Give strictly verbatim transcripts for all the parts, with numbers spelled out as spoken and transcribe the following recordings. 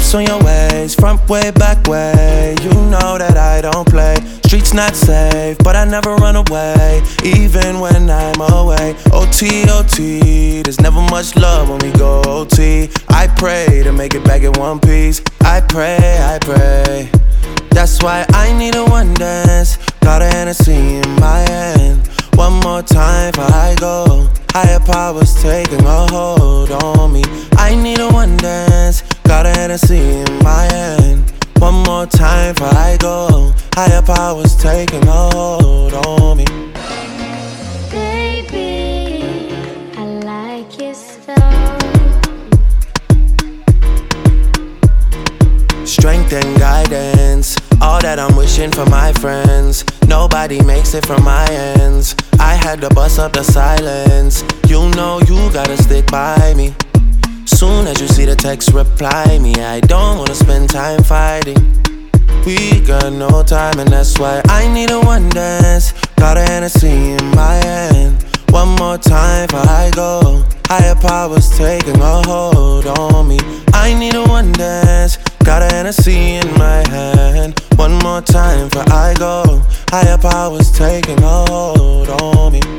Ice on your waist, front way, back way. You know that I don't play. Streets not safe, but I never run away, even when I'm away. O T, O T, there's never much love when we go O T. I pray to make it back in one piece. I pray, I pray. That's why I need a one dance. Got a Hennessy in my hand. One more time before I go. Higher powers taking a hold on me. I need a one dance. Got a Hennessy in my hand. One more time before I go. Higher powers taking a hold on me. Baby, I like it so. Strength and guidance, all that I'm wishing for my friends. Nobody makes it from my ends. I had to bust up the silence. You know you gotta stick by me. Soon as you see the text, reply me. I don't wanna spend time fighting. We got no time and that's why I need a one dance. Got a Hennessy in my hand. One more time before I go. Higher powers taking a hold on me. I need a one dance. Got a Hennessy in my hand. One more time before I go. Higher powers taking a hold on me.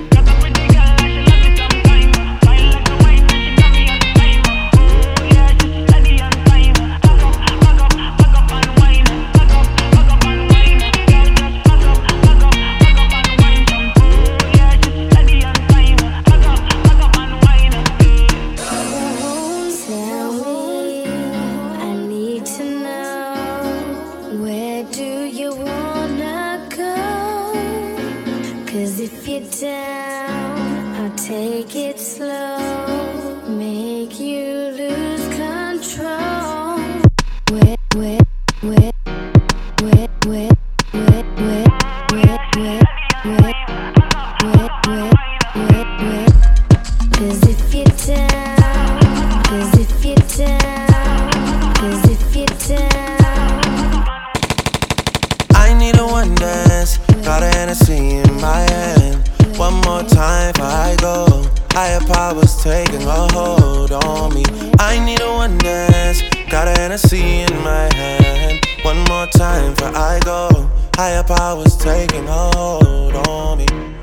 Cause if you're down, I'll take it slow, make you lose control. Where, where, where, where, where, where, where, where, where, where, where, where, where, where. Cause if you're down, cause if you're down, cause if you're down. I need a one dance. Got a Hennessy in my hand. One more time before I go. Higher powers taking a hold on me. I need a one dance. Got a Hennessy in my hand. One more time before I go. Higher powers taking a hold on me.